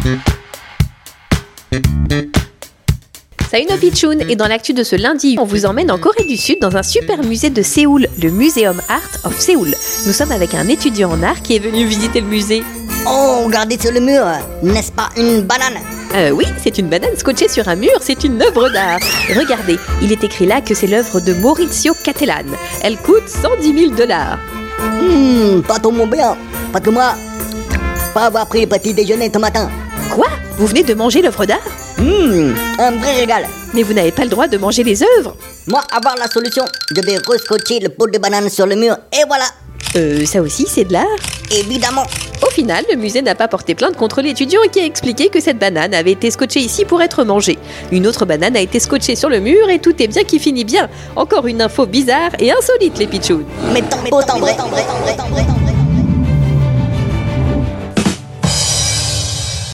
Salut nos pitchouns, et dans l'actu de ce lundi, on vous emmène en Corée du Sud dans un super musée de Séoul, le Museum Art of Seoul. Nous sommes avec un étudiant en art qui est venu visiter le musée. Oh, regardez sur le mur, n'est-ce pas une banane? Oui, c'est une banane scotchée sur un mur, c'est une œuvre d'art. Regardez, il est écrit là que c'est l'œuvre de Maurizio Cattelan. Elle coûte $110 000. Pas trop mon bien, parce que moi, pas avoir pris le petit déjeuner ce matin. Quoi? Vous venez de manger l'œuvre d'art? Un vrai régal. Mais vous n'avez pas le droit de manger les œuvres. Moi, avoir la solution, je vais rescotcher le pot de banane sur le mur, et voilà. Ça aussi, c'est de l'art? Évidemment. Au final, le musée n'a pas porté plainte contre l'étudiant qui a expliqué que cette banane avait été scotchée ici pour être mangée. Une autre banane a été scotchée sur le mur et tout est bien qui finit bien. Encore une info bizarre et insolite, les pitchouns. Mais tant vrai.